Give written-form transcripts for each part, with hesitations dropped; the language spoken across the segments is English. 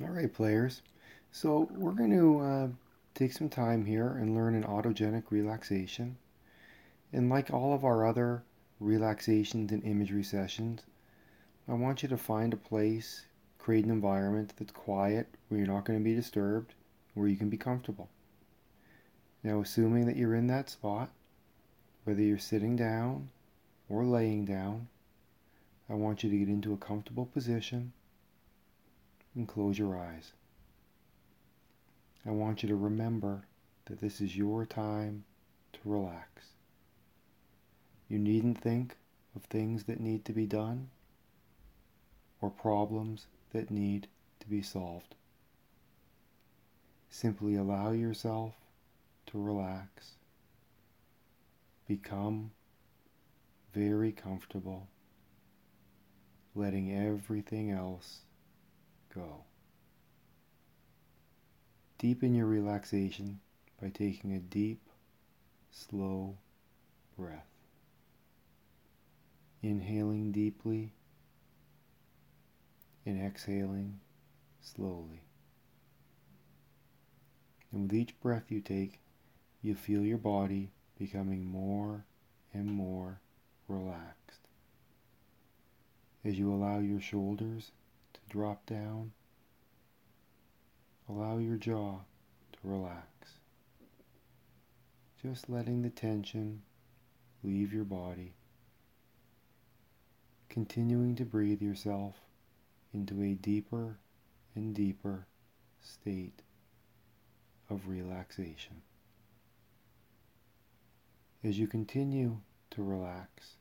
All right, players. So we're going to take some time here and learn an autogenic relaxation. And like all of our other relaxations and imagery sessions, I want you to find a place, create an environment that's quiet, where you're not going to be disturbed, where you can be comfortable. Now, assuming that you're in that spot, whether you're sitting down or laying down, I want you to get into a comfortable position and close your eyes. I want you to remember that this is your time to relax. You needn't think of things that need to be done or problems that need to be solved. Simply allow yourself to relax. Become very comfortable, letting everything else go. Deepen your relaxation by taking a deep, slow breath. Inhaling deeply and exhaling slowly. And with each breath you take, you feel your body becoming more and more relaxed. As you allow your shoulders to drop down, allow your jaw to relax. Just letting the tension leave your body. Continuing to breathe yourself into a deeper and deeper state of relaxation. As you continue to relax,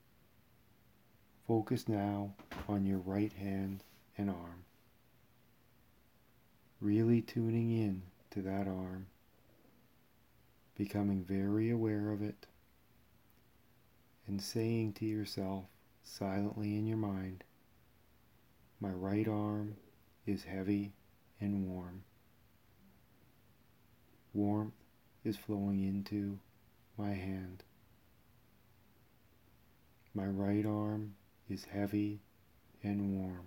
focus now on your right hand and arm. Really tuning in to that arm, becoming very aware of it, and saying to yourself silently in your mind, my right arm is heavy and warm. Warmth is flowing into my hand. My right arm is heavy and warm.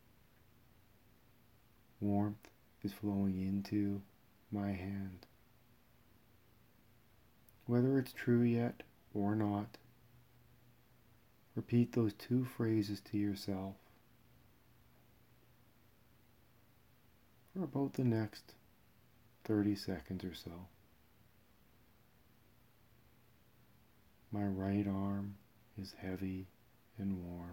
Warmth is flowing into my hand. Whether it's true yet or not, repeat those two phrases to yourself for about the next 30 seconds or so. My right arm is heavy and warm.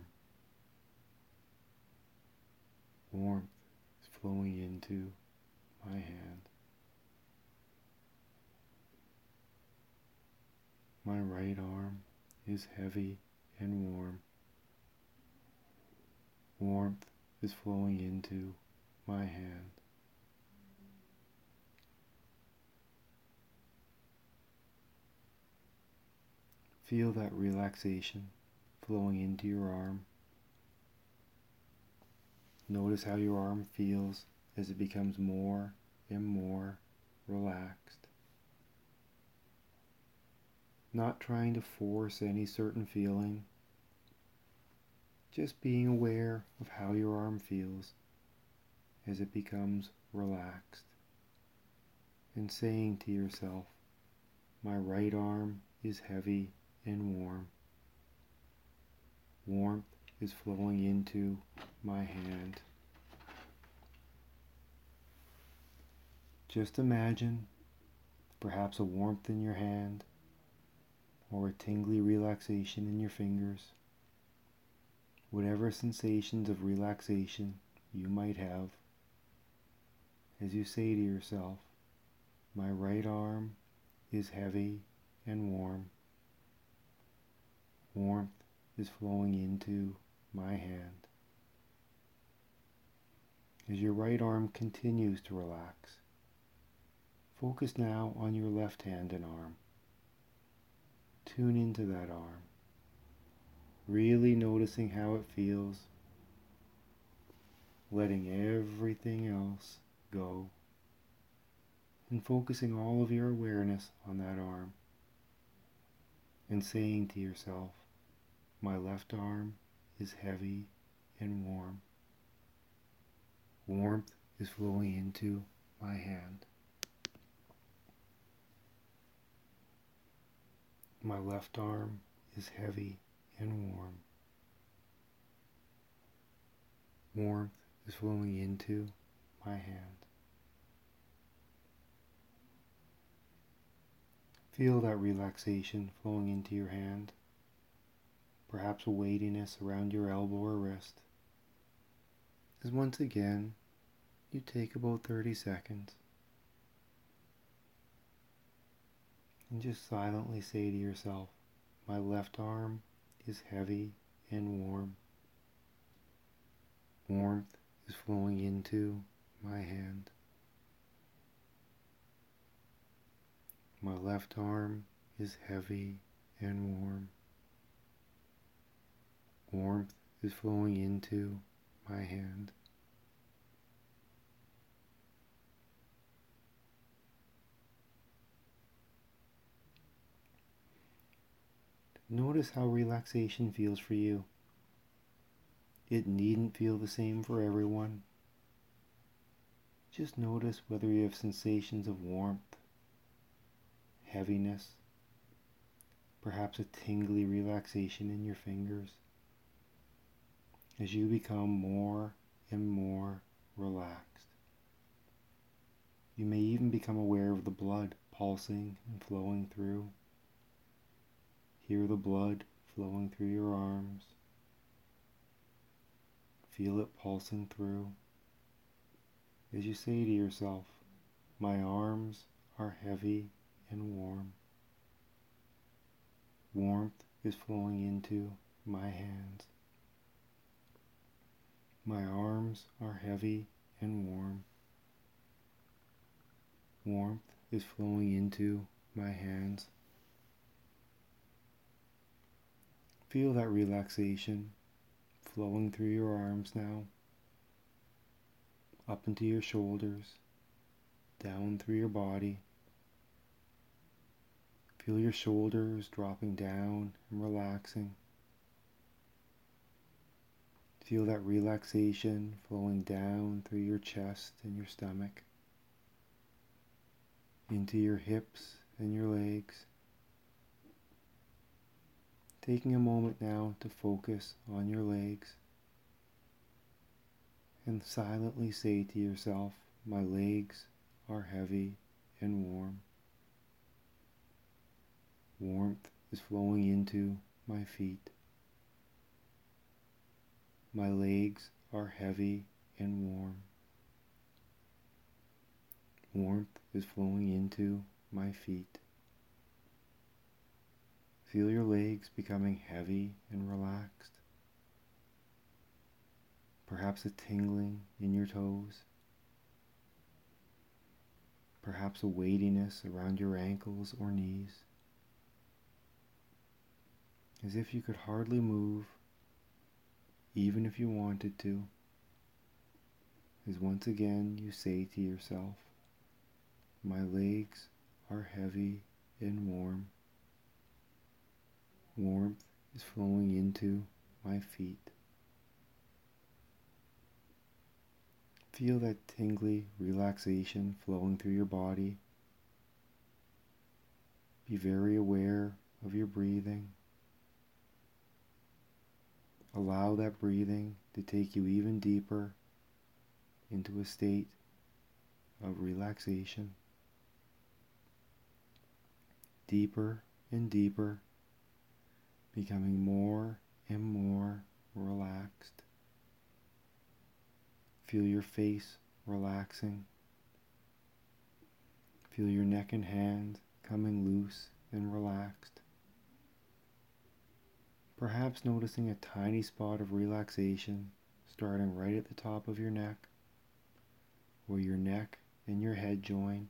Warmth is flowing into my hand. My right arm is heavy and warm. Warmth is flowing into my hand. Feel that relaxation flowing into your arm. Notice how your arm feels as it becomes more and more relaxed. Not trying to force any certain feeling, just being aware of how your arm feels as it becomes relaxed, and saying to yourself, my right arm is heavy and warm. Warmth is flowing into my hand. Just imagine perhaps a warmth in your hand or a tingly relaxation in your fingers. Whatever sensations of relaxation you might have, as you say to yourself, my right arm is heavy and warm. Warmth is flowing into my hand. As your right arm continues to relax, focus now on your left hand and arm. Tune into that arm, really noticing how it feels, letting everything else go, and focusing all of your awareness on that arm, and saying to yourself, my left arm is heavy and warm. Warmth is flowing into my hand. My left arm is heavy and warm. Warmth is flowing into my hand. Feel that relaxation flowing into your hand, perhaps a weightiness around your elbow or wrist. As once again, you take about 30 seconds and just silently say to yourself, my left arm is heavy and warm. Warmth is flowing into my hand. My left arm is heavy and warm. Warmth is flowing into my hand. Notice how relaxation feels for you. It needn't feel the same for everyone. Just notice whether you have sensations of warmth, heaviness, perhaps a tingly relaxation in your fingers as you become more and more relaxed. You may even become aware of the blood pulsing and flowing through. Hear the blood flowing through your arms. Feel it pulsing through as you say to yourself, my arms are heavy and warm. Warmth is flowing into my hands. My arms are heavy and warm. Warmth is flowing into my hands. Feel that relaxation flowing through your arms now, up into your shoulders, down through your body. Feel your shoulders dropping down and relaxing. Feel that relaxation flowing down through your chest and your stomach, into your hips and your legs. Taking a moment now to focus on your legs and silently say to yourself, my legs are heavy and warm. Warmth is flowing into my feet. My legs are heavy and warm. Warmth is flowing into my feet. Feel your legs becoming heavy and relaxed. Perhaps a tingling in your toes. Perhaps a weightiness around your ankles or knees. As if you could hardly move, even if you wanted to. As once again you say to yourself, my legs are heavy and warm. Warmth is flowing into my feet. Feel that tingly relaxation flowing through your body. Be very aware of your breathing. Allow that breathing to take you even deeper into a state of relaxation. Deeper and deeper, becoming more and more relaxed. Feel your face relaxing. Feel your neck and hands coming loose and relaxed. Perhaps noticing a tiny spot of relaxation starting right at the top of your neck, where your neck and your head join.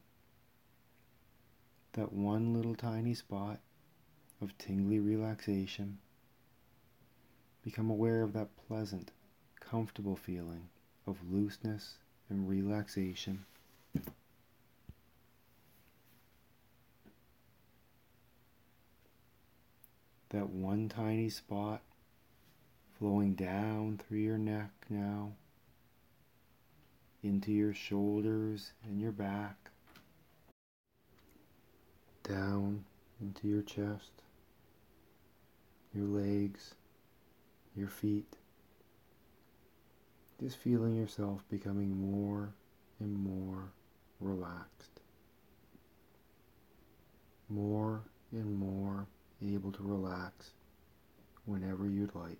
That one little tiny spot of tingly relaxation. Become aware of that pleasant, comfortable feeling of looseness and relaxation. That one tiny spot flowing down through your neck now, into your shoulders and your back, down into your chest, your legs, your feet. Just feeling yourself becoming more and more relaxed. More and more able to relax whenever you'd like.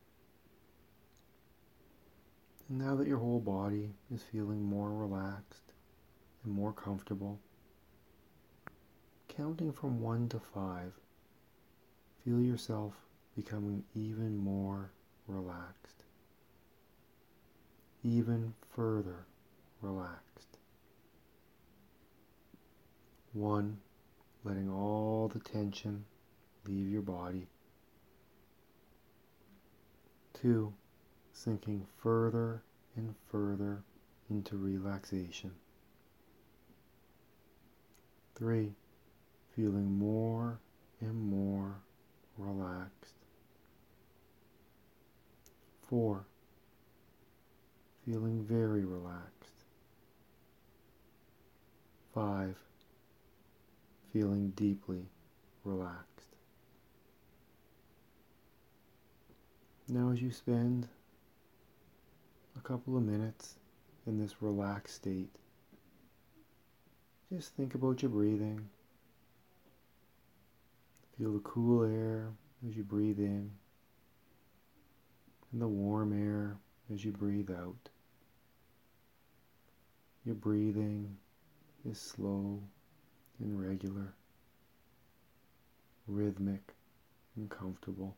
And now that your whole body is feeling more relaxed and more comfortable, counting from 1 to 5, feel yourself becoming even more relaxed, even further relaxed. 1, letting all the tension leave your body. 2, sinking further and further into relaxation. 3, feeling more and more relaxed. 4, feeling very relaxed. 5, feeling deeply relaxed. Now as you spend a couple of minutes in this relaxed state, just think about your breathing. Feel the cool air as you breathe in and the warm air as you breathe out. Your breathing is slow and regular, rhythmic and comfortable.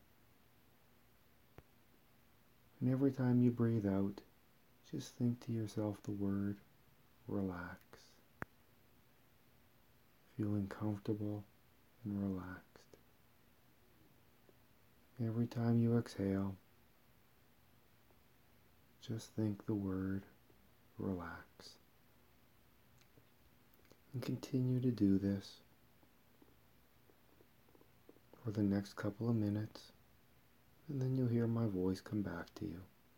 And every time you breathe out, just think to yourself the word relax. Feeling comfortable and relaxed. Every time you exhale, just think the word relax. And continue to do this for the next couple of minutes, and then you'll hear my voice come back to you.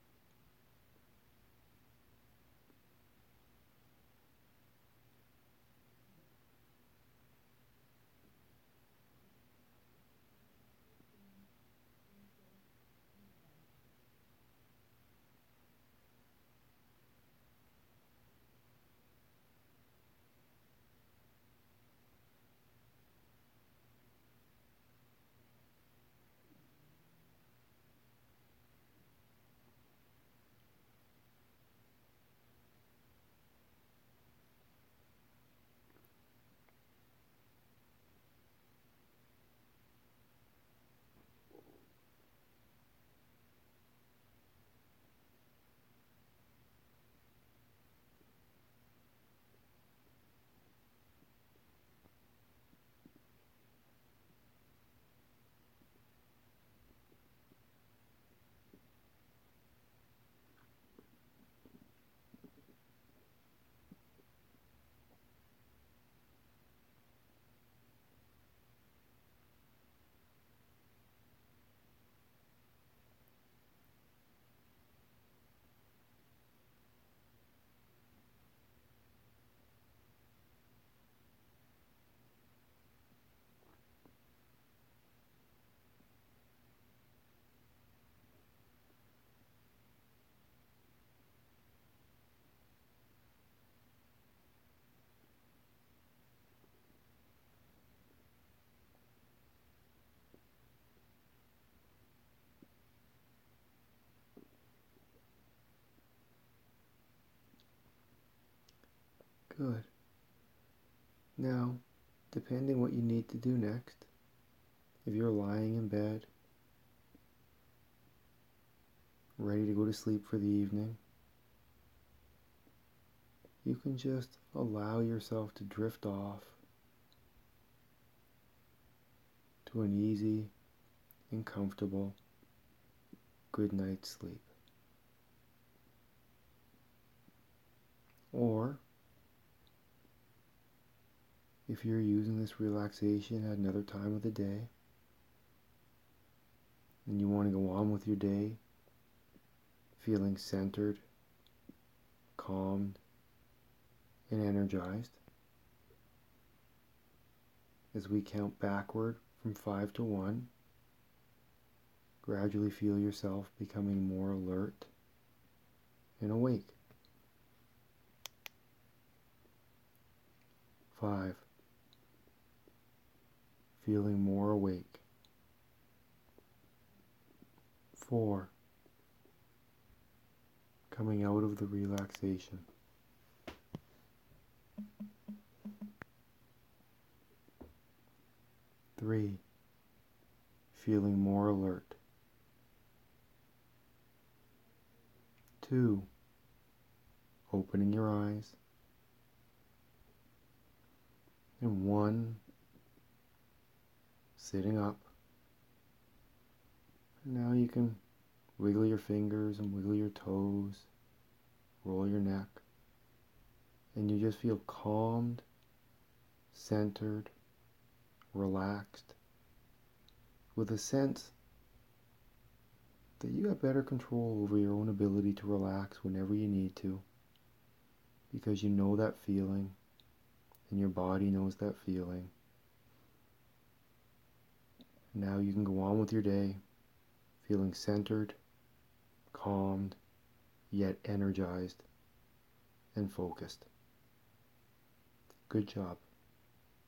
Good. Now, depending what you need to do next, if you're lying in bed, ready to go to sleep for the evening, you can just allow yourself to drift off to an easy and comfortable good night's sleep. Or, if you're using this relaxation at another time of the day, and you want to go on with your day feeling centered, calmed and energized. As we count backward from 5 to 1, gradually feel yourself becoming more alert and awake. 5. Feeling more awake. 4. Coming out of the relaxation. 3. Feeling more alert. 2. Opening your eyes. And 1. Sitting up. And now you can wiggle your fingers and wiggle your toes, roll your neck, and you just feel calmed, centered, relaxed, with a sense that you have better control over your own ability to relax whenever you need to, because you know that feeling and your body knows that feeling. Now you can go on with your day feeling centered, calmed, yet energized and focused. Good job.